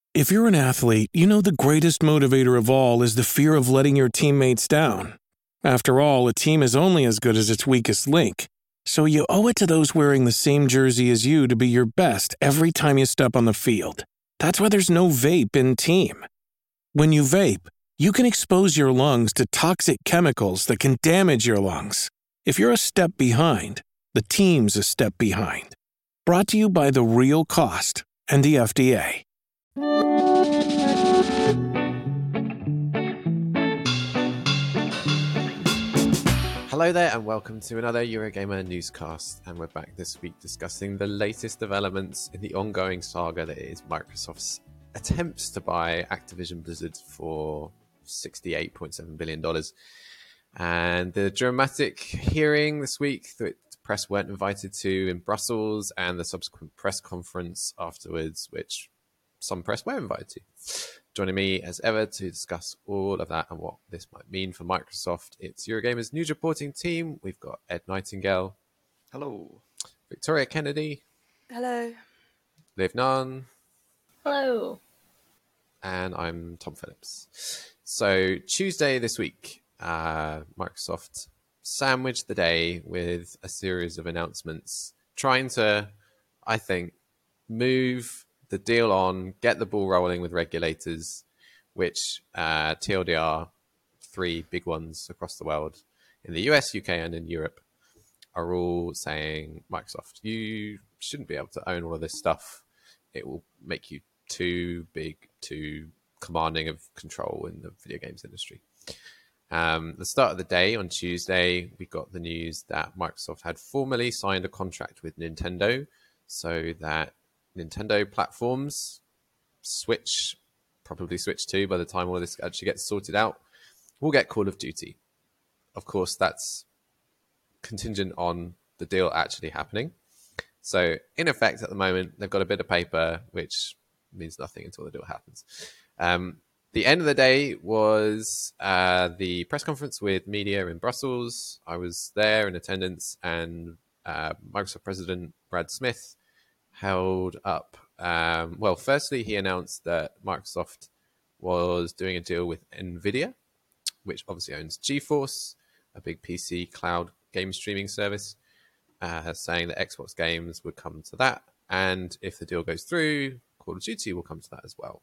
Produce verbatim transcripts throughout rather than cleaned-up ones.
If you're an athlete, you know the greatest motivator of all is the fear of letting your teammates down. After all, a team is only as good as its weakest link. So you owe it to those wearing the same jersey as you to be your best every time you step on the field. That's why there's no vape in team. When you vape, you can expose your lungs to toxic chemicals that can damage your lungs. If you're a step behind, the team's a step behind. Brought to you by The Real Cost and the F D A. Hello there and welcome to another Eurogamer newscast, and we're back this week discussing the latest developments in the ongoing saga that is Microsoft's attempts to buy Activision Blizzard for sixty-eight point seven billion dollars, and the dramatic hearing this week that the press weren't invited to in Brussels, and the subsequent press conference afterwards, which some press were invited to. Joining me as ever to discuss all of that and what this might mean for Microsoft, it's Eurogamer's news reporting team. We've got Ed Nightingale. Hello. Victoria Kennedy. Hello. Liv Nunn. Hello. And I'm Tom Phillips. So Tuesday this week, uh, Microsoft sandwiched the day with a series of announcements trying to, I think, move the deal on, get the ball rolling with regulators, which uh, T L D R, three big ones across the world, in the U S, U K, and in Europe, are all saying, Microsoft, you shouldn't be able to own all of this stuff. It will make you too big, too commanding of control in the video games industry. Um, the start of the day on Tuesday, we got the news that Microsoft had formally signed a contract with Nintendo so that Nintendo platforms, Switch, probably Switch two by the time all of this actually gets sorted out, will get Call of Duty. Of course, that's contingent on the deal actually happening. So, in effect, at the moment, they've got a bit of paper, which means nothing until the deal happens. Um, the end of the day was uh, the press conference with media in Brussels. I was there in attendance, and uh, Microsoft President Brad Smith held up. Um, well, firstly, he announced that Microsoft was doing a deal with NVIDIA, which obviously owns GeForce, a big P C cloud game streaming service, uh, saying that Xbox games would come to that. And if the deal goes through, Call of Duty will come to that as well.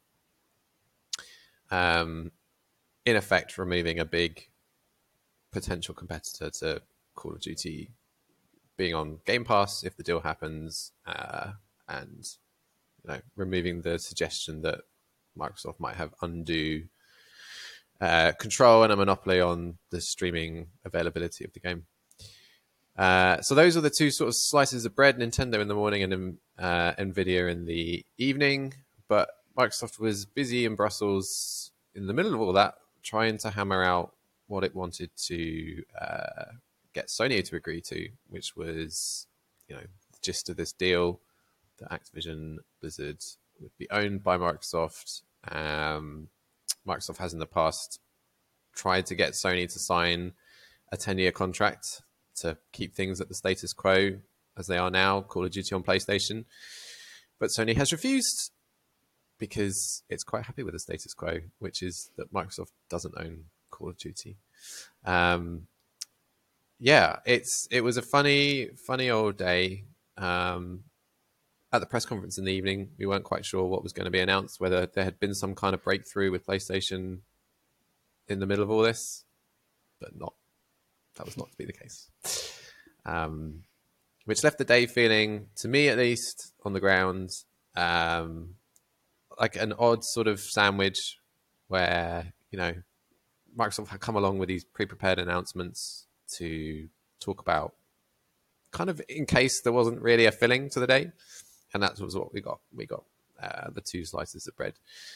Um, in effect, removing a big potential competitor to Call of Duty being on Game Pass if the deal happens, uh, and you know, removing the suggestion that Microsoft might have undue uh, control and a monopoly on the streaming availability of the game. Uh, so those are the two sort of slices of bread: Nintendo in the morning and uh, Nvidia in the evening. But Microsoft was busy in Brussels in the middle of all that, trying to hammer out what it wanted to uh, get Sony to agree to, which was, you know, the gist of this deal, that Activision Blizzard would be owned by Microsoft. Um, Microsoft has in the past tried to get Sony to sign a ten-year contract to keep things at the status quo as they are now, Call of Duty on PlayStation. But Sony has refused because it's quite happy with the status quo, which is that Microsoft doesn't own Call of Duty. Um, yeah, it's it was a funny, funny old day. Um, at the press conference in the evening, we weren't quite sure what was going to be announced, whether there had been some kind of breakthrough with PlayStation in the middle of all this, but not. That was not to be the case. Um, which left the day feeling, to me at least, on the ground, um, like an odd sort of sandwich where, you know, Microsoft had come along with these pre-prepared announcements to talk about, kind of in case there wasn't really a filling to the day. And that was what we got. We got uh, the two slices of bread.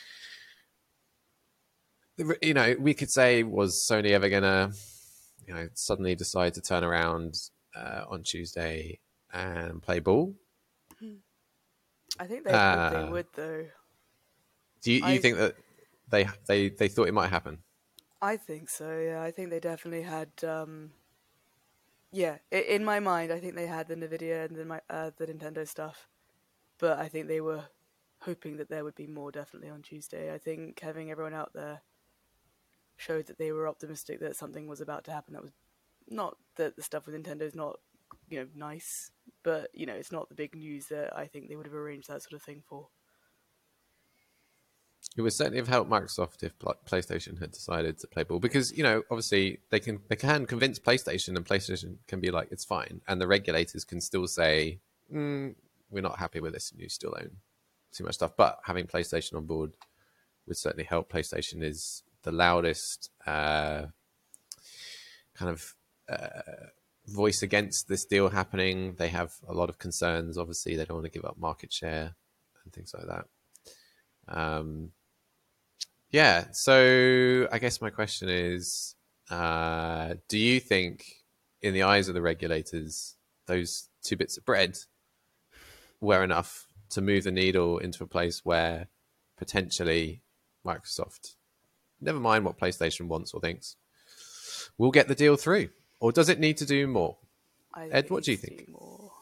You know, we could say, was Sony ever going to, you know, suddenly decide to turn around uh, on Tuesday and play ball? I think they, Uh, they would, though. Do you, you I- think that they, they they thought it might happen? I think so, yeah. I think they definitely had... Um, yeah, i- in my mind, I think they had the NVIDIA and the, my- uh, the Nintendo stuff. But I think they were hoping that there would be more definitely on Tuesday. I think having everyone out there showed that they were optimistic that something was about to happen. That was not that the stuff with Nintendo is not, you know, nice, but, you know, it's not the big news that I think they would have arranged that sort of thing for. It would certainly have helped Microsoft if PlayStation had decided to play ball, because, you know, obviously they can they can convince PlayStation, and PlayStation can be like, it's fine, and the regulators can still say, mm, we're not happy with this, and you still own too much stuff. But having PlayStation on board would certainly help. PlayStation is the loudest uh, kind of uh, voice against this deal happening. They have a lot of concerns. Obviously, they don't want to give up market share and things like that. Um, yeah, so I guess my question is, uh, do you think, in the eyes of the regulators, those two bits of bread were enough to move the needle into a place where potentially Microsoft, never mind what PlayStation wants or thinks, will get the deal through? Or does it need to do more? I think Ed, it what do you needs to think? do more.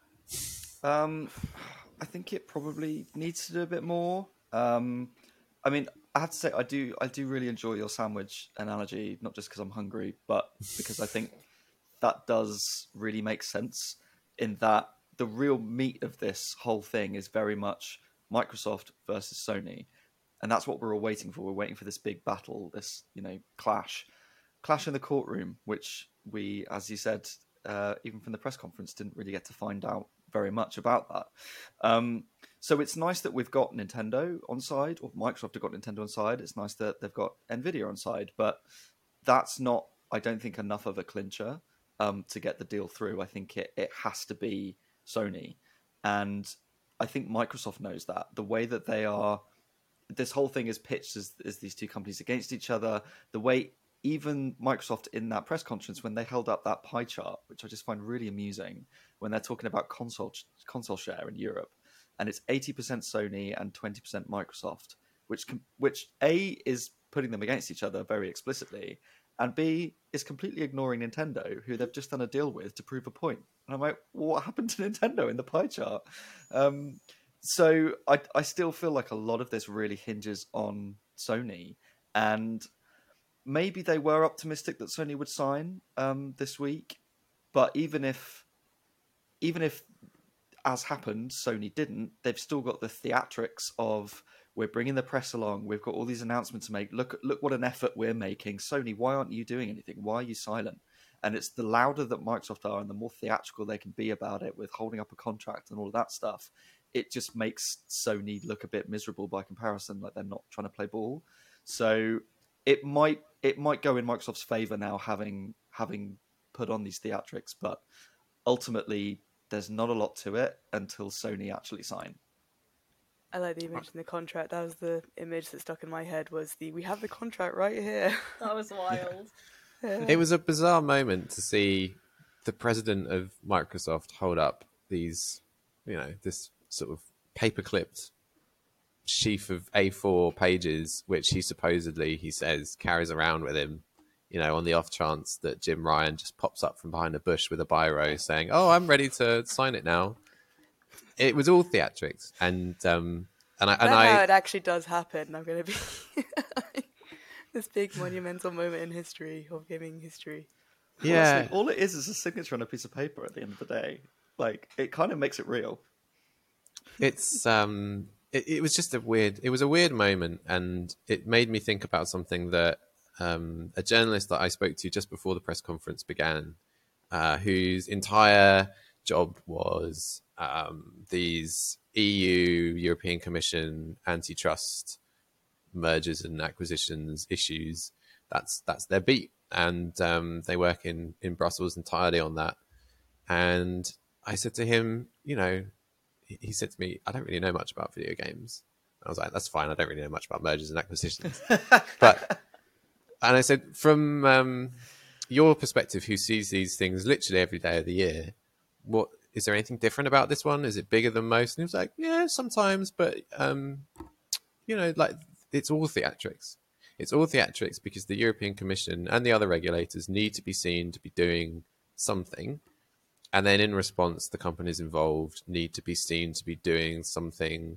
Um, I think it probably needs to do a bit more. Um, I mean, I have to say, I do, I do really enjoy your sandwich analogy, not just because I'm hungry, but because I think that does really make sense. In that the real meat of this whole thing is very much Microsoft versus Sony, and that's what we're all waiting for. We're waiting for this big battle, this, you know, clash, clash in the courtroom, which we, as you said, uh, even from the press conference, didn't really get to find out very much about that. Um, so it's nice that we've got Nintendo on side, or Microsoft have got Nintendo on side. It's nice that they've got Nvidia on side, but that's not, I don't think, enough of a clincher um, to get the deal through. I think it, it has to be Sony. And I think Microsoft knows that. The way that they are, this whole thing is pitched as, as these two companies against each other. The way even Microsoft in that press conference, when they held up that pie chart, which I just find really amusing, when they're talking about console console share in Europe, and it's eighty percent Sony and twenty percent Microsoft, which which A, is putting them against each other very explicitly, and B, is completely ignoring Nintendo, who they've just done a deal with to prove a point. And I'm like, well, what happened to Nintendo in the pie chart? Um, so I, I still feel like a lot of this really hinges on Sony, and maybe they were optimistic that Sony would sign um, this week, but even if, even if, as happened, Sony didn't, they've still got the theatrics of, we're bringing the press along, we've got all these announcements to make, look look what an effort we're making. Sony, why aren't you doing anything? Why are you silent? And it's the louder that Microsoft are and the more theatrical they can be about it with holding up a contract and all of that stuff, it just makes Sony look a bit miserable by comparison, like they're not trying to play ball. So it might it might go in Microsoft's favor now, having having put on these theatrics, but ultimately there's not a lot to it until Sony actually sign. I like the image in the contract. That was the image that stuck in my head, was the, we have the contract right here. That was wild. Yeah. It was a bizarre moment to see the president of Microsoft hold up these, you know, this sort of paper-clipped sheaf of A four pages, which he supposedly, he says, carries around with him, you know, on the off chance that Jim Ryan just pops up from behind a bush with a biro saying, oh, I'm ready to sign it now. It was all theatrics. And, um, and I, and That's I, how it actually does happen. I'm going to be this big monumental moment in history, of gaming history. yeah, Honestly, all it is is a signature on a piece of paper at the end of the day. Like, it kind of makes it real. it's, um, it, it was just a weird, it was a weird moment. And it made me think about something that, um, a journalist that I spoke to just before the press conference began, uh, whose entire job was, um, these E U, European Commission, antitrust mergers and acquisitions issues. That's that's their beat, and um, they work in in Brussels entirely on that. And I said to him, you know, he, he said to me, I don't really know much about video games. I was like, that's fine. I don't really know much about mergers and acquisitions, but and I said, from um, your perspective, who sees these things literally every day of the year, what is there anything different about this one? Is it bigger than most? And he was like, yeah, sometimes, but um, you know, like, it's all theatrics. It's all theatrics because the European Commission and the other regulators need to be seen to be doing something. And then in response, the companies involved need to be seen to be doing something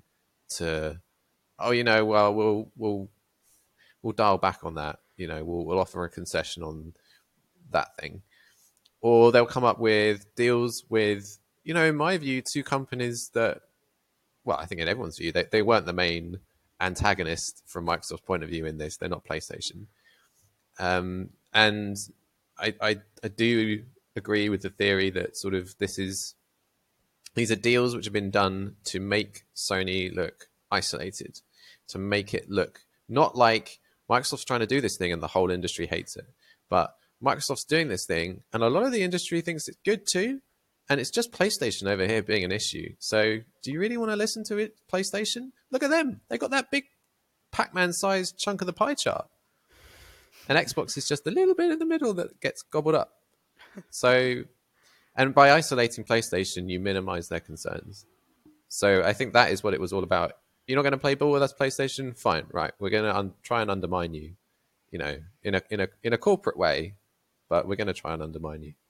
to, oh, you know, well, we'll we'll we'll dial back on that. You know, we'll we'll offer a concession on that thing, or they'll come up with deals with, you know, in my view, two companies that, well, I think in everyone's view, they they weren't the main antagonist from Microsoft's point of view in this. They're not PlayStation, um, and I, I I do agree with the theory that sort of this is these are deals which have been done to make Sony look isolated, to make it look not like Microsoft's trying to do this thing and the whole industry hates it, but Microsoft's doing this thing and a lot of the industry thinks it's good too, and it's just PlayStation over here being an issue. So do you really want to listen to it, PlayStation? Look at them. They got that big Pac-Man sized chunk of the pie chart. And Xbox is just a little bit in the middle that gets gobbled up. So, and by isolating PlayStation, you minimize their concerns. So I think that is what it was all about. You're not going to play ball with us, PlayStation? Fine, right. We're going to un- try and undermine you, you know, in a in a in a corporate way, but we're going to try and undermine you.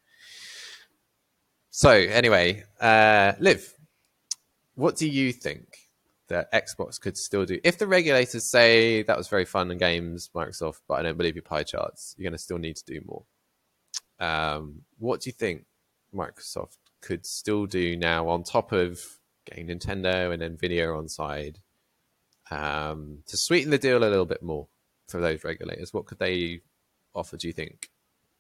So anyway, uh, Liv, what do you think that Xbox could still do if the regulators say that was very fun in games, Microsoft, but I don't believe your pie charts? You're going to still need to do more. Um, what do you think Microsoft could still do now on top of getting Nintendo and Nvidia on side um, to sweeten the deal a little bit more for those regulators? What could they offer, do you think?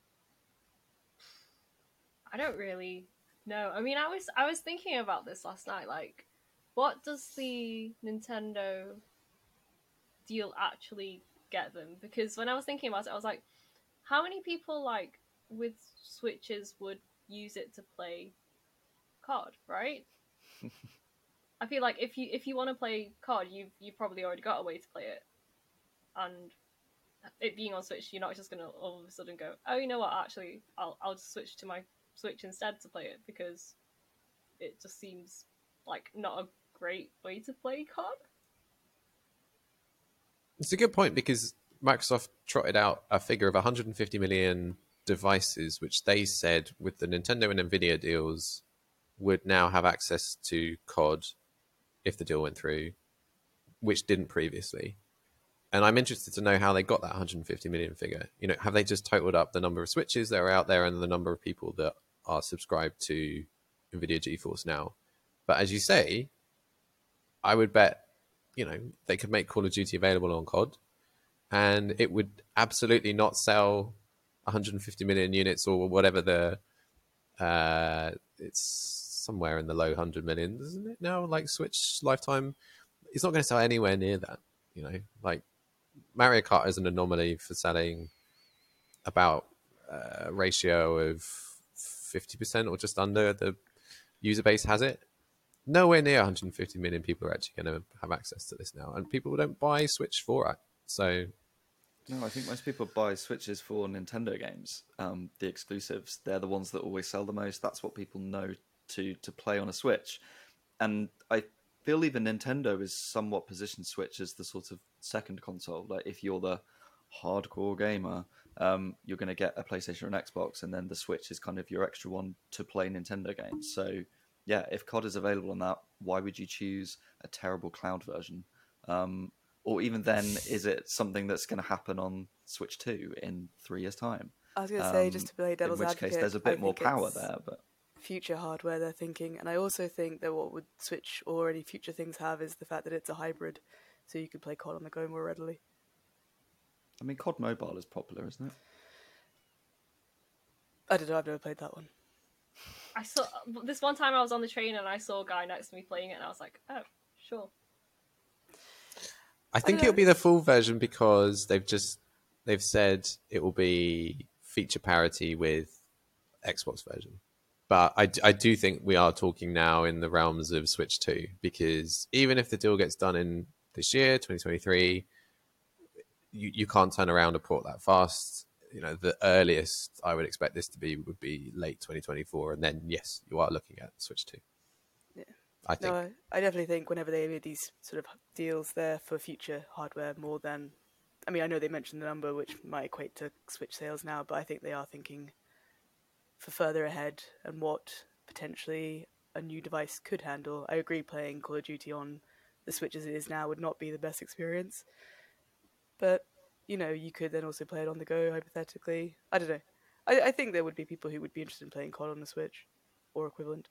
I don't really know. I mean, I was I was thinking about this last night. Like, what does the Nintendo deal actually get them? Because when I was thinking about it, I was like, how many people like with Switches would use it to play C O D, right? I feel like if you if you want to play C O D, you've you've probably already got a way to play it, and it being on Switch, you're not just gonna all of a sudden go, oh, you know what? Actually, I'll I'll just switch to my Switch instead to play it, because it just seems like not a great way to play C O D. It's a good point, because Microsoft trotted out a figure of one hundred fifty million devices, which they said with the Nintendo and Nvidia deals would now have access to C O D if the deal went through, which didn't previously. And I'm interested to know how they got that one hundred fifty million figure. You know, have they just totaled up the number of Switches that are out there and the number of people that are subscribed to Nvidia GeForce now? But as you say, I would bet, you know, they could make Call of Duty available on C O D, and it would absolutely not sell one hundred fifty million units or whatever the uh it's somewhere in the low one hundred millions, isn't it now? Like Switch lifetime, it's not going to sell anywhere near that. You know, like Mario Kart is an anomaly for selling about a ratio of fifty percent or just under the user base has it. Nowhere near one hundred fifty million people are actually going to have access to this now, and people don't buy Switch for it. So no, I think most people buy Switches for Nintendo games. Um, the exclusives, they're the ones that always sell the most. That's what people know to to play on a Switch. And I feel even Nintendo is somewhat positioned Switch as the sort of second console. Like, if you're the hardcore gamer, um, you're going to get a PlayStation or an Xbox, and then the Switch is kind of your extra one to play Nintendo games. So yeah, if C O D is available on that, why would you choose a terrible cloud version? Um, or even then, is it something that's going to happen on Switch two in three years' time? I was going to Um, say, just to play devil's in which advocate, case there's a I bit more think power it's there. But future hardware they're thinking, and I also think that what would Switch or any future things have is the fact that it's a hybrid, so you could play C O D on the go more readily. I mean, C O D Mobile is popular, isn't it? I don't know, I've never played that one. I saw this one time I was on the train and I saw a guy next to me playing it, and I was like, oh, sure. I think I it'll be the full version, because they've just they've said it will be feature parity with Xbox version. But I, I do think we are talking now in the realms of Switch two, because even if the deal gets done in this year, twenty twenty-three, you, you can't turn around a port that fast. You know, the earliest I would expect this to be would be late twenty twenty-four, and then yes, you are looking at Switch two. Yeah. I think. No, I, I definitely think whenever they made these sort of deals there for future hardware more than... I mean, I know they mentioned the number, which might equate to Switch sales now, but I think they are thinking for further ahead and what potentially a new device could handle. I agree playing Call of Duty on the Switch as it is now would not be the best experience. But, you know, you could then also play it on the go, hypothetically. I don't know. I, I think there would be people who would be interested in playing C O D on the Switch or equivalent.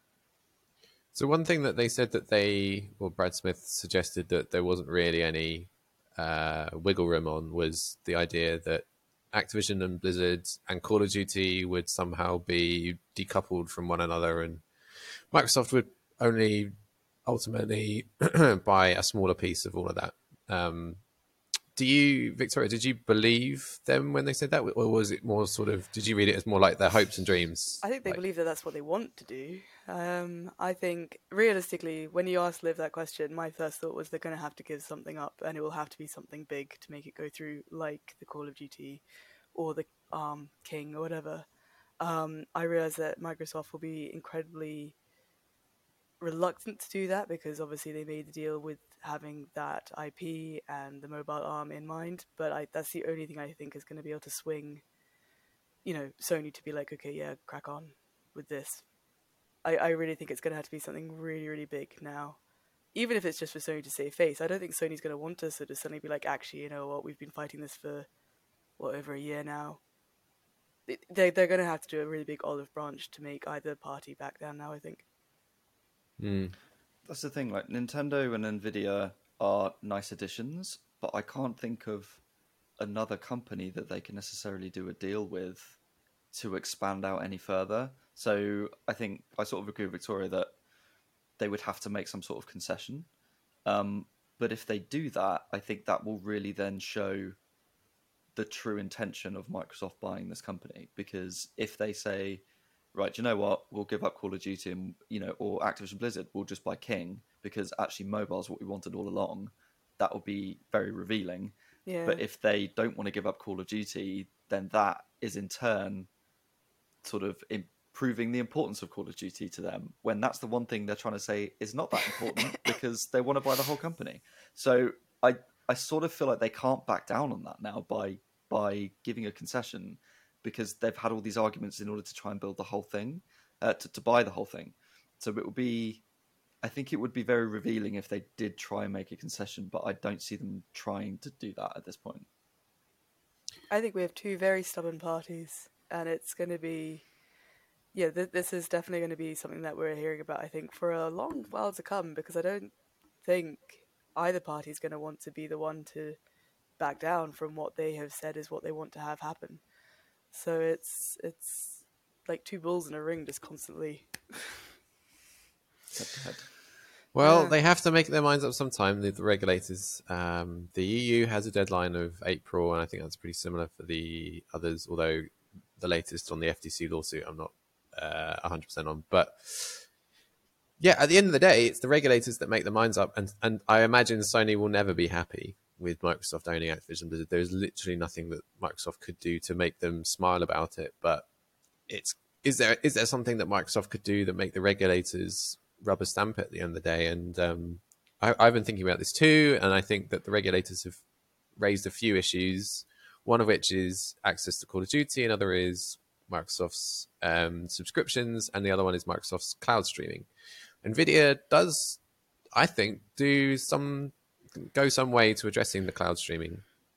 So one thing that they said that they, well, Brad Smith suggested that there wasn't really any uh, wiggle room on was the idea that Activision and Blizzard and Call of Duty would somehow be decoupled from one another, and Microsoft would only ultimately buy a smaller piece of all of that. Um, do you, Victoria, did you believe them when they said that? Or was it more sort of, did you read it as more like their hopes and dreams? I think they like, believe that that's what they want to do. Um, I think, realistically, when you asked Liv that question, my first thought was they're going to have to give something up, and it will have to be something big to make it go through, like the Call of Duty or the um, King or whatever. Um, I realize that Microsoft will be incredibly reluctant to do that because obviously they made the deal with having that I P and the mobile arm in mind, but I, that's the only thing I think is going to be able to swing, you know, Sony to be like, okay, yeah, crack on with this. I, I really think it's going to have to be something really, really big now. Even if it's just for Sony to save face, I don't think Sony's going to want to sort of suddenly be like, actually, you know what, we've been fighting this for, what, over a year now. They, they're going to have to do a really big olive branch to make either party back down now, I think. Mm. That's the thing, like Nintendo and Nvidia are nice additions, but I can't think of another company that they can necessarily do a deal with to expand out any further. So I think I sort of agree with Victoria that they would have to make some sort of concession. Um, but if they do that, I think that will really then show the true intention of Microsoft buying this company. Because if they say, right, you know what, we'll give up Call of Duty and, you know, or Activision Blizzard, we'll just buy King because actually mobile is what we wanted all along, that will be very revealing. Yeah. But if they don't want to give up Call of Duty, then that is in turn sort of improving the importance of Call of Duty to them, when that's the one thing they're trying to say is not that important because they want to buy the whole company. So I I sort of feel like they can't back down on that now by by giving a concession, because they've had all these arguments in order to try and build the whole thing, uh, to, to buy the whole thing. So it would be, I think it would be very revealing if they did try and make a concession, but I don't see them trying to do that at this point. I think we have two very stubborn parties, and it's going to be, yeah, th- this is definitely going to be something that we're hearing about, I think, for a long while to come, because I don't think either party is going to want to be the one to back down from what they have said is what they want to have happen. So it's it's like two bulls in a ring, just constantly. Well, Yeah. they have to make their minds up sometime, the, the regulators. Um, the E U has a deadline of April, and I think that's pretty similar for the others, although the latest on the F T C lawsuit I'm not uh, one hundred percent on. But yeah, at the end of the day, it's the regulators that make their minds up, and, and I imagine Sony will never be happy with Microsoft owning Activision Blizzard. There's literally nothing that Microsoft could do to make them smile about it, but it's is there is there something that Microsoft could do that make the regulators rubber stamp it at the end of the day? And um, I, I've been thinking about this too, and I think that the regulators have raised a few issues, one of which is access to Call of Duty, another is Microsoft's um, subscriptions, and the other one is Microsoft's cloud streaming. NVIDIA does, I think, do some go some way to addressing the cloud streaming.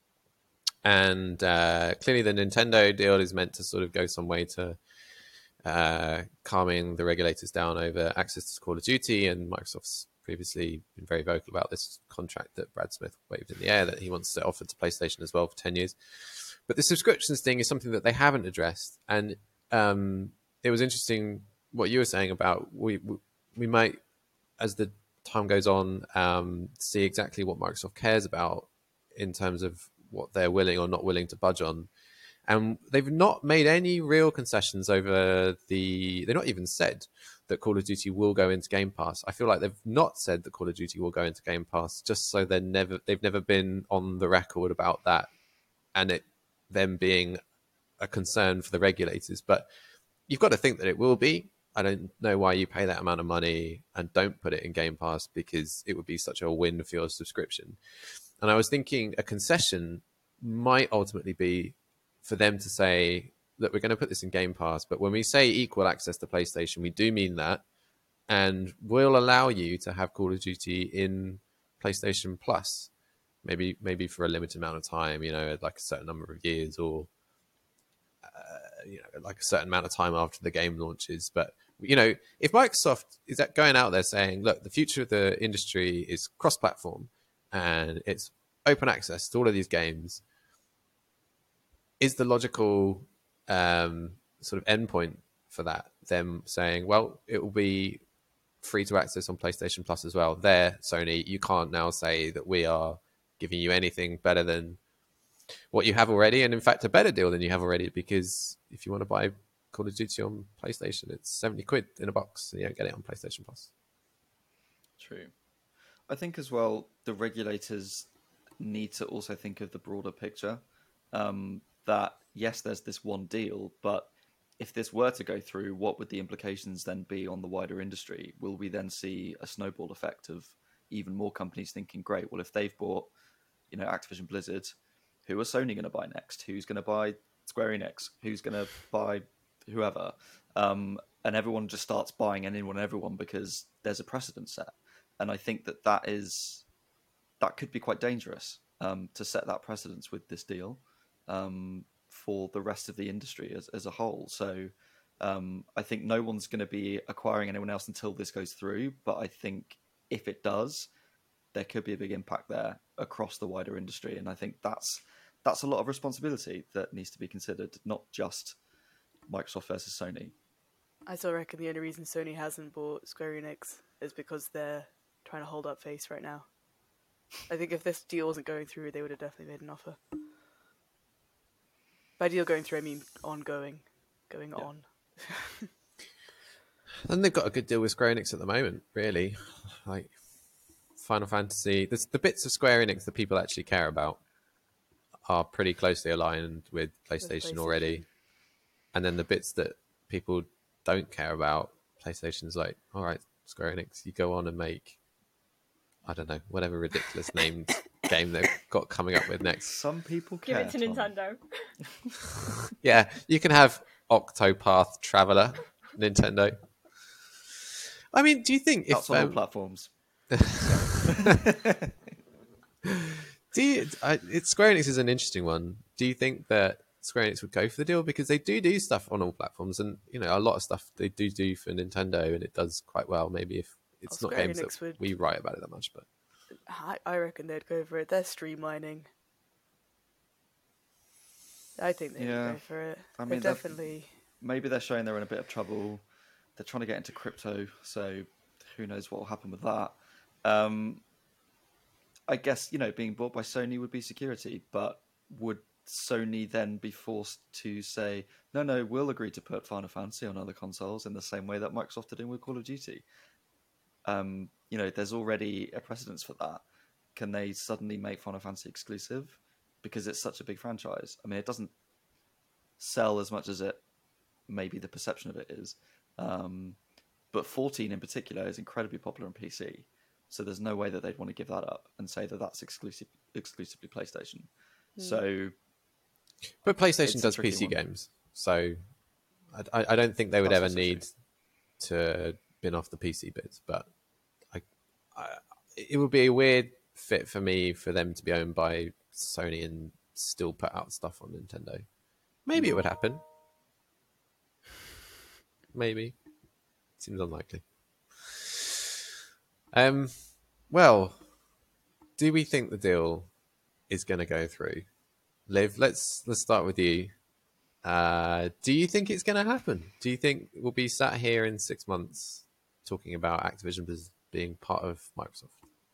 And uh, clearly the Nintendo deal is meant to sort of go some way to uh, calming the regulators down over access to Call of Duty, and Microsoft's previously been very vocal about this contract that Brad Smith waved in the air that he wants to offer to PlayStation as well for ten years. But the subscriptions thing is something that they haven't addressed. And um, it was interesting what you were saying about we we might, as the time goes on, um, see exactly what Microsoft cares about in terms of what they're willing or not willing to budge on. And they've not made any real concessions over the... They've not even said that Call of Duty will go into Game Pass. I feel like they've not said that Call of Duty will go into Game Pass, just so they're never, they've never been on the record about that, and it them being a concern for the regulators. But you've got to think that it will be. I don't know why you pay that amount of money and don't put it in Game Pass, because it would be such a win for your subscription. And I was thinking a concession might ultimately be for them to say that we're going to put this in Game Pass, but when we say equal access to PlayStation, we do mean that, and we'll allow you to have Call of Duty in PlayStation Plus, maybe maybe for a limited amount of time, you know, like a certain number of years, or uh, you know, like a certain amount of time after the game launches. But you know, if Microsoft is that going out there saying, look, the future of the industry is cross-platform and it's open access to all of these games, is the logical um, sort of endpoint for that them saying, well, it will be free to access on PlayStation Plus as well? There, Sony, you can't now say that we are giving you anything better than what you have already, and in fact a better deal than you have already, because if you want to buy Call of Duty on PlayStation, it's seventy quid in a box, and you don't get it on PlayStation Plus. True. I think as well, the regulators need to also think of the broader picture. Um, that yes, there's this one deal, but if this were to go through, what would the implications then be on the wider industry? Will we then see a snowball effect of even more companies thinking, great, well, if they've bought, you know, Activision Blizzard, who are Sony going to buy next? Who's going to buy Square Enix? Who's going to buy whoever? Um, and everyone just starts buying anyone and everyone because there's a precedent set. And I think that that is that could be quite dangerous um, to set that precedence with this deal um, for the rest of the industry as, as a whole. So um, I think no one's going to be acquiring anyone else until this goes through. But I think if it does, there could be a big impact there across the wider industry. And I think that's that's a lot of responsibility that needs to be considered, not just Microsoft versus Sony. I still reckon the only reason Sony hasn't bought Square Enix is because they're trying to hold up face right now. I think if this deal wasn't going through, they would have definitely made an offer. By deal going through, I mean ongoing, going yeah. on. And they've got a good deal with Square Enix at the moment, really. Like Final Fantasy, the, the bits of Square Enix that people actually care about are pretty closely aligned with PlayStation, with PlayStation already. And then the bits that people don't care about, PlayStation's like, all right, Square Enix, you go on and make, I don't know, whatever ridiculous named game they've got coming up with next. Some people care. Give it to Tom. Nintendo. Yeah, you can have Octopath Traveler, Nintendo. I mean, do you think That's if on all um, platforms? do you? I, it's Square Enix is an interesting one. Do you think that Square Enix would go for the deal, because they do do stuff on all platforms, and you know a lot of stuff they do do for Nintendo, and it does quite well. Maybe if it's oh, not Square games Enix that would... we write about it that much, but I, I reckon they'd go for it. They're streamlining. I think they yeah. would go for it. I mean, they definitely. Maybe they're showing they're in a bit of trouble. They're trying to get into crypto, so who knows what will happen with that. Um, I guess, you know, being bought by Sony would be security, but would Sony then be forced to say, no, no, we'll agree to put Final Fantasy on other consoles in the same way that Microsoft are doing with Call of Duty? Um, you know, there's already a precedence for that. Can they suddenly make Final Fantasy exclusive? Because it's such a big franchise. I mean, it doesn't sell as much as it maybe the perception of it is. Um, but fourteen in particular is incredibly popular on P C. So there's no way that they'd want to give that up and say that that's exclusive, exclusively PlayStation. Mm. So, but PlayStation does P C one. games, so I, I don't think they would that's ever need to bin off the P C bits. But I, I, it would be a weird fit for me for them to be owned by Sony and still put out stuff on Nintendo. Maybe it would happen. Maybe. Seems unlikely. Um, well, do we think the deal is going to go through? Liv, let's let's start with you. Uh, do you think it's going to happen? Do you think we'll be sat here in six months talking about Activision as being part of Microsoft?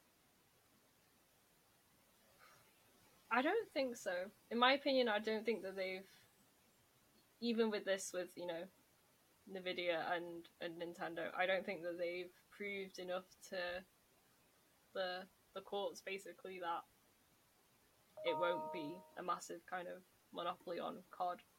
I don't think so. In my opinion, I don't think that they've, even with this, with, you know, Nvidia and, and Nintendo, I don't think that they've proved enough to the the courts basically that it won't be a massive kind of monopoly on C O D.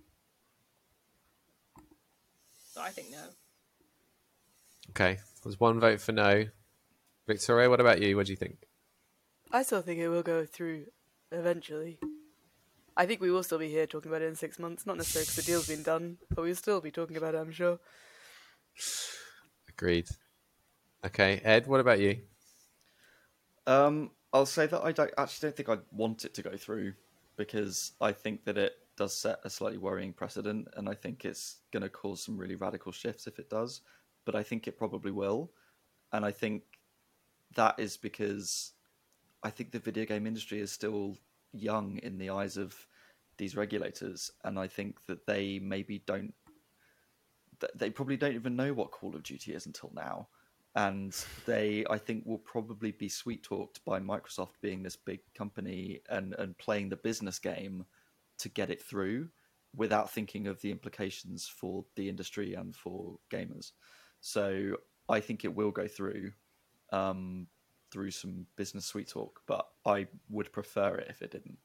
So I think no. Okay, there's one vote for no. Victoria, what about you? What do you think? I still think it will go through eventually. I think we will still be here talking about it in six months. Not necessarily because the deal's been done, but we'll still be talking about it, I'm sure. Agreed. Okay, Ed, what about you? Um, I'll say that I don't actually don't think I'd want it to go through because I think that it does set a slightly worrying precedent, and I think it's going to cause some really radical shifts if it does. But I think it probably will, and I think that is because I think the video game industry is still young in the eyes of these regulators, and I think that they maybe don't. They probably don't even know what Call of Duty is until now. And they, I think, will probably be sweet talked by Microsoft being this big company and, and playing the business game to get it through without thinking of the implications for the industry and for gamers. So I think it will go through um, through some business sweet talk, but I would prefer it if it didn't.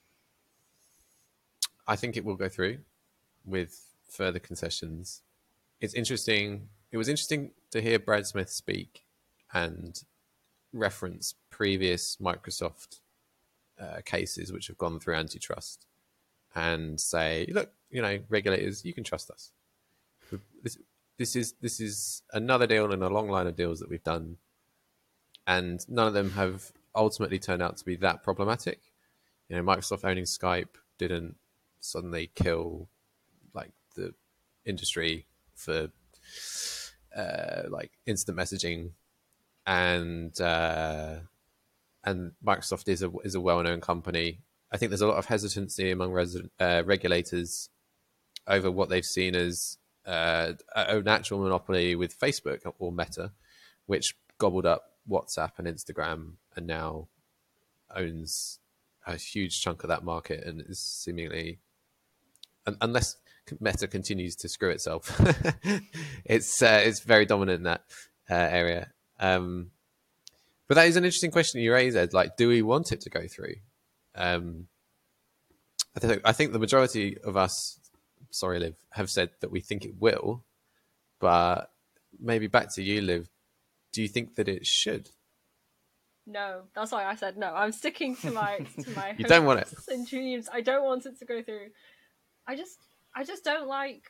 I think it will go through with further concessions. It's interesting. It was interesting to hear Brad Smith speak and reference previous Microsoft uh, cases which have gone through antitrust and say, look, you know, regulators, you can trust us. This, this is this is another deal in a long line of deals that we've done, and none of them have ultimately turned out to be that problematic. You know, Microsoft owning Skype didn't suddenly kill like the industry for uh, like instant messaging, and uh, and Microsoft is a is a well known company. I think there's a lot of hesitancy among resident, uh, regulators over what they've seen as uh, a natural monopoly with Facebook or Meta, which gobbled up WhatsApp and Instagram and now owns a huge chunk of that market and is seemingly, unless Meta continues to screw itself, it's uh, it's very dominant in that uh, area. Um, but that is an interesting question you raise, Ed. Like, do we want it to go through? Um, I think I think the majority of us, sorry, Liv, have said that we think it will. But maybe back to you, Liv. Do you think that it should? No, that's why I said no. I'm sticking to my to my. You don't want it. And dreams. I don't want it to go through. I just I just don't like.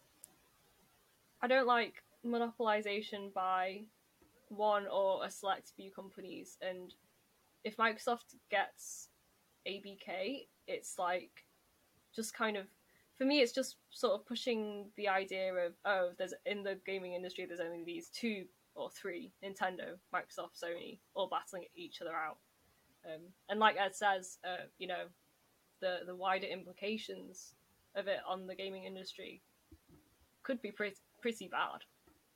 I don't like monopolization by one or a select few companies. And if Microsoft gets A B K, it's like just kind of, for me, it's just sort of pushing the idea of, oh, there's in the gaming industry, there's only these two or three, Nintendo, Microsoft, Sony, all battling each other out. Um, and like Ed says, uh, you know, the, the wider implications of it on the gaming industry could be pretty, pretty bad.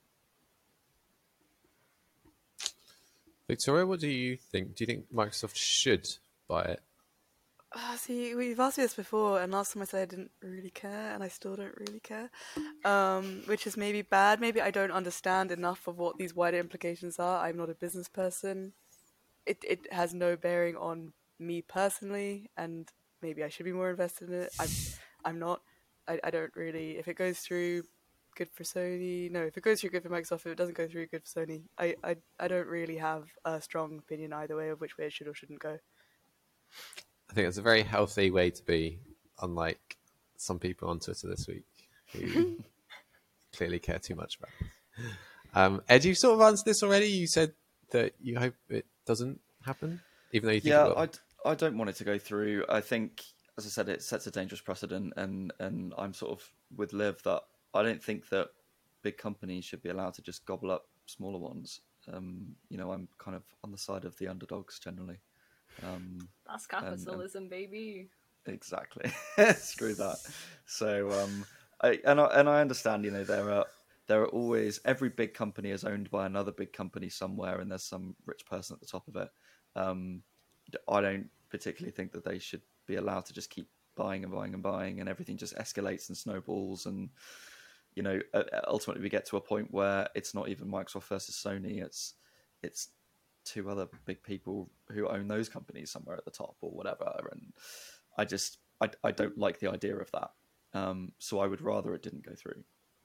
Victoria, what do you think? Do you think Microsoft should buy it? Uh, see, we've asked me this before, and last time I said I didn't really care, and I still don't really care, um, which is maybe bad. Maybe I don't understand enough of what these wider implications are. I'm not a business person. It it has no bearing on me personally, and maybe I should be more invested in it. I'm, I'm not. I, I don't really. If it goes through, good for Sony. No, if it goes through, good for Microsoft. If it doesn't go through, good for Sony. I, I, I don't really have a strong opinion either way of which way it should or shouldn't go. I think it's a very healthy way to be, unlike some people on Twitter this week who clearly care too much about it. Um, Ed, you sort of answered this already. You said that you hope it doesn't happen, even though you think yeah, it will. I I don't want it to go through. I think, as I said, it sets a dangerous precedent, and, and I'm sort of with Liv that I don't think that big companies should be allowed to just gobble up smaller ones. Um, you know, I'm kind of on the side of the underdogs generally. Um, That's capitalism, and, and, baby. Exactly. Screw that. So, um, I and I and I understand. You know, there are there are always every big company is owned by another big company somewhere, and there's some rich person at the top of it. Um, I don't particularly think that they should be allowed to just keep buying and buying and buying, and everything just escalates and snowballs. And you know, ultimately we get to a point where it's not even Microsoft versus Sony. It's it's two other big people who own those companies somewhere at the top or whatever. And I just, I, I don't like the idea of that. Um, so I would rather it didn't go through.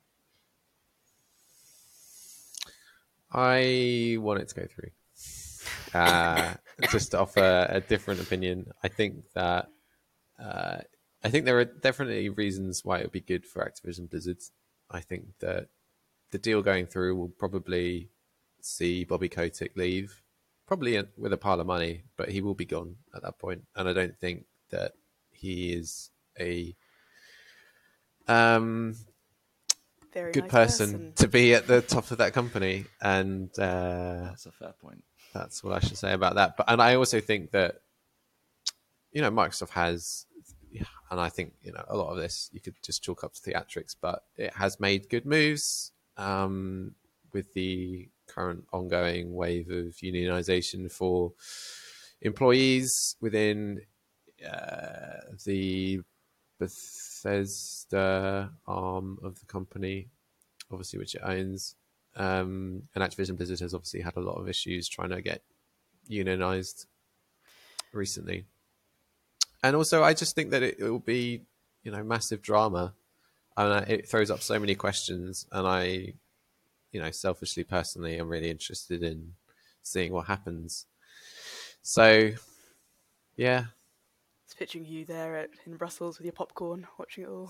I want it to go through. Uh, just to offer a different opinion, I think that uh, I think there are definitely reasons why it would be good for Activision Blizzard. I think that the deal going through will probably see Bobby Kotick leave, probably in, with a pile of money, but he will be gone at that point. And I don't think that he is a um, Very good nice person, person. to be at the top of that company. And uh, That's a fair point. that's what I should say about that. But and I also think that, you know, Microsoft has, and I think, you know, a lot of this you could just chalk up to theatrics, but it has made good moves um, with the current ongoing wave of unionization for employees within uh, the Bethesda arm of the company, obviously, which it owns. Um, and Activision Blizzard has obviously had a lot of issues trying to get unionized recently. And also, I just think that it, it will be, you know, massive drama. And it throws up so many questions. And I, you know, selfishly, personally, I'm really interested in seeing what happens. So, yeah. It's picturing you there at, in Brussels with your popcorn, watching it all.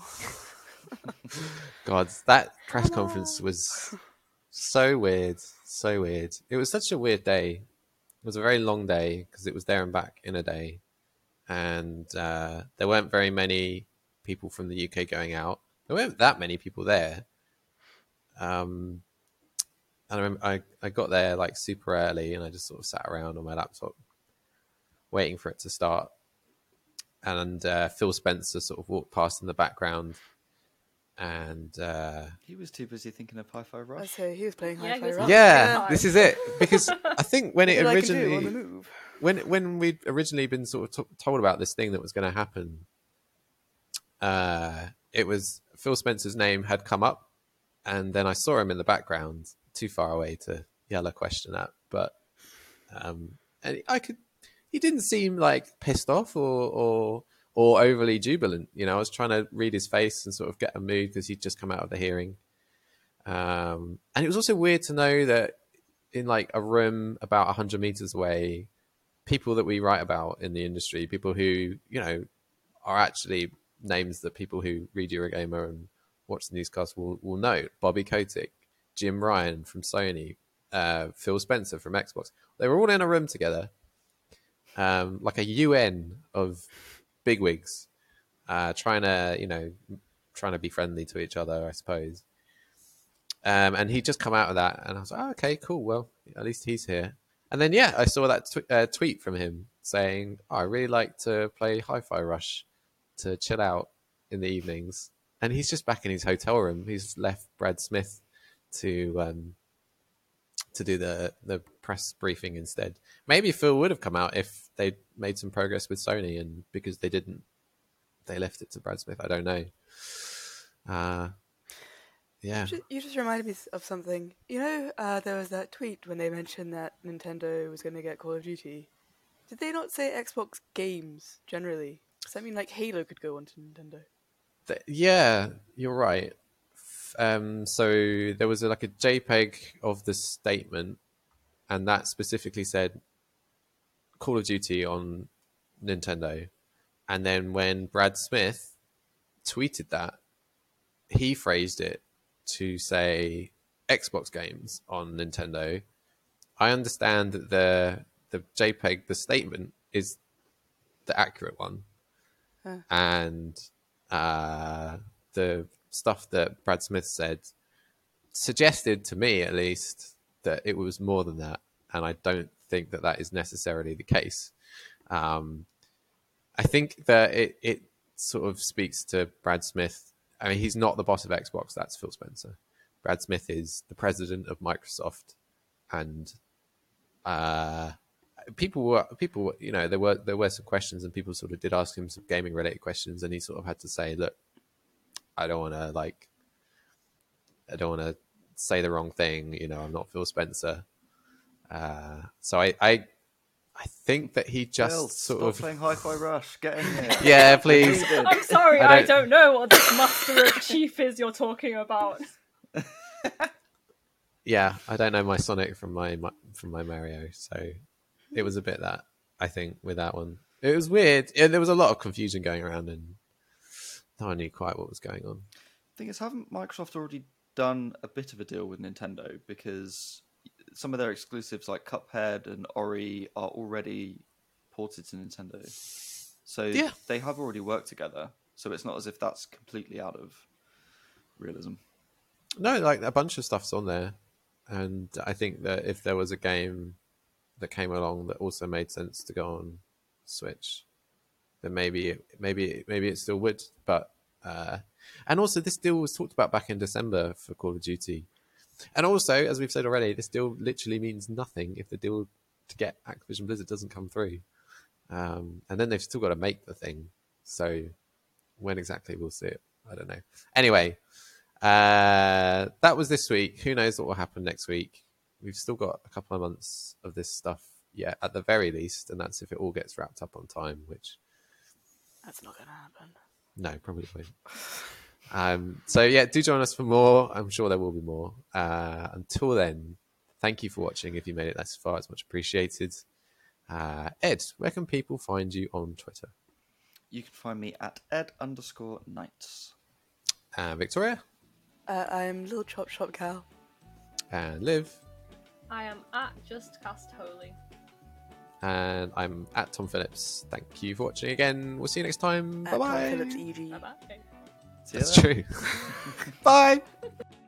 God, that press conference was so weird. So weird. It was such a weird day. It was a very long day because it was there and back in a day. And uh, there weren't very many people from the U K going out. There weren't that many people there. Um, and I, remember I, I got there like super early, and I just sort of sat around on my laptop waiting for it to start. And uh, Phil Spencer sort of walked past in the background, and uh, He was too busy thinking of Hi-Fi I Rush. say he was playing Yeah, Hi-Fi he was Rush. yeah, Rush. this is it. Because I think when it What did I can do on the originally move? when when we'd originally been sort of t- told about this thing that was going to happen, uh, it was Phil Spencer's name had come up, and then I saw him in the background, too far away to yell a question at, but um, and I could. He didn't seem like pissed off or or or overly jubilant. You know, I was trying to read his face and sort of get a mood because he'd just come out of the hearing. Um, and it was also weird to know that in like a room about one hundred meters away, people that we write about in the industry, people who, you know, are actually names that people who read Eurogamer and watch the newscast will, will know. Bobby Kotick, Jim Ryan from Sony, uh, Phil Spencer from Xbox. They were all in a room together, um, like a U N of bigwigs, uh, trying to, you know, trying to be friendly to each other, I suppose. Um, and he'd just come out of that, and I was like, oh, okay, cool. Well, at least he's here. And then, yeah, I saw that tw- uh, tweet from him saying, oh, I really like to play Hi-Fi Rush to chill out in the evenings. And he's just back in his hotel room. He's left Brad Smith to um, to do the, the press briefing instead. Maybe Phil would have come out if they'd made some progress with Sony, and because they didn't, they left it to Brad Smith. I don't know. Uh, yeah. You just, you just reminded me of something. You know, uh, there was that tweet when they mentioned that Nintendo was going to get Call of Duty. Did they not say Xbox games generally? Does that mean like Halo could go onto Nintendo? Th- yeah, you're right. F- Um, so there was a, like a JPEG of the statement, and that specifically said Call of Duty on Nintendo. And then when Brad Smith tweeted that, he phrased it to say Xbox games on Nintendo. I understand that the the JPEG, the statement, is the accurate one, Huh. and uh, the stuff that Brad Smith said suggested to me, at least, that it was more than that, and I don't think that that is necessarily the case. Um, I think that it it sort of speaks to Brad Smith. I mean, he's not the boss of Xbox. That's Phil Spencer. Brad Smith is the president of Microsoft, and uh, people were people. Were, you know, there were there were some questions, and people sort of did ask him some gaming related questions, and he sort of had to say, "Look, I don't want to like, I don't want to say the wrong thing. You know, I'm not Phil Spencer." Uh, so I, I, I think that he just Phil, sort stop of playing Hi-Fi Rush. Get in here. yeah, please. I'm sorry, I I don't- don't... know what this Master of Chief is you're talking about. Yeah, I don't know my Sonic from my, my from my Mario, so it was a bit that I think with that one. It was weird. Yeah, there was a lot of confusion going around, and no one knew quite what was going on. Thing is, haven't Microsoft already done a bit of a deal with Nintendo? Because some of their exclusives like Cuphead and Ori are already ported to Nintendo. So Yeah. they have already worked together. So it's not as if that's completely out of realism. No, like a bunch of stuff's on there, and I think that if there was a game that came along that also made sense to go on Switch, then maybe maybe maybe it still would. But uh, and also this deal was talked about back in December for Call of Duty, and also as we've said already, this deal literally means nothing if the deal to get Activision Blizzard doesn't come through, um, and then they've still got to make the thing. So when exactly we'll see it, I don't know. Anyway. Uh, that was this week. Who knows what will happen next week? We've still got a couple of months of this stuff yet, at the very least, and that's if it all gets wrapped up on time, which... That's not going to happen. No, probably won't. um, so, yeah, do join us for more. I'm sure there will be more. Uh, until then, thank you for watching. If you made it this far, it's much appreciated. Uh, Ed, where can people find you on Twitter? You can find me at ed underscore knights. Uh, Victoria? Uh, I'm Little Chop Shop Cow. And Liv? I am at Just Cast Holy. And I'm at Tom Phillips. Thank you for watching again. We'll see you next time. At Bye-bye. Tom Phillips E G. Bye bye. See you That's then. true. Bye.